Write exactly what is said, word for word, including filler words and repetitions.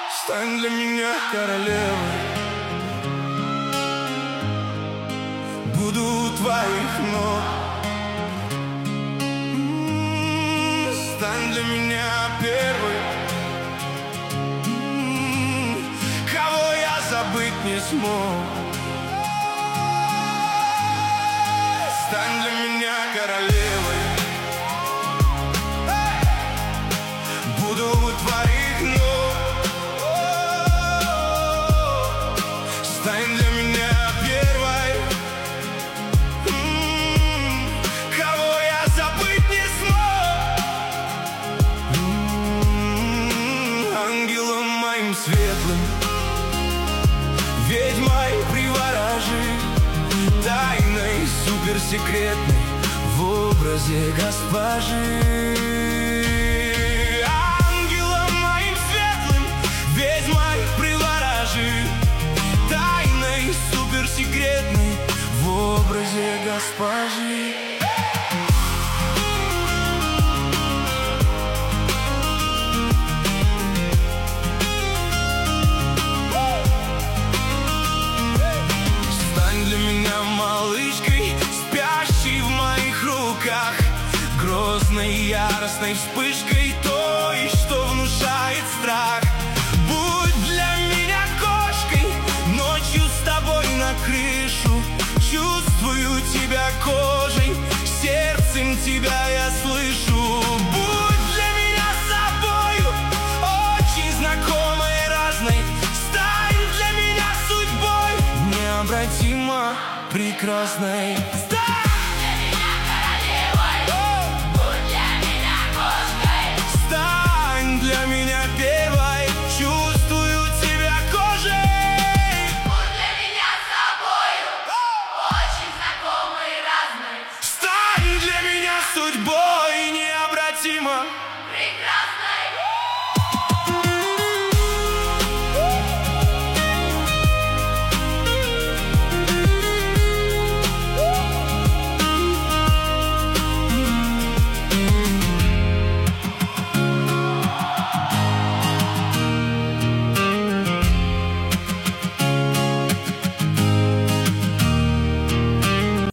Стань для меня королевой, буду у твоих ног. М-м-м, Стань для меня первой, м-м-м, кого я забыть не смог. Стань для меня королевой, буду у твоих ног. Стань для меня первой, м-м-м, кого я забыть не смог. М-м-м, ангелом моим светлым, ведьмой приворожи, тайной суперсекретной в образе госпожи. Ангелом моим светлым, ведьмой приворожи, тайной суперсекретной в образе госпожи. Стань для меня малышкой, спящей в моих руках, грозной яростной вспышкой той, что внушает страх. Будь для меня кошкой, ночью с тобой на крышу, чувствую тебя кожей, сердцем тебя я слышу. Будь для меня собою, очень знакомой, разной, стань для меня судьбой необратимо прекрасной.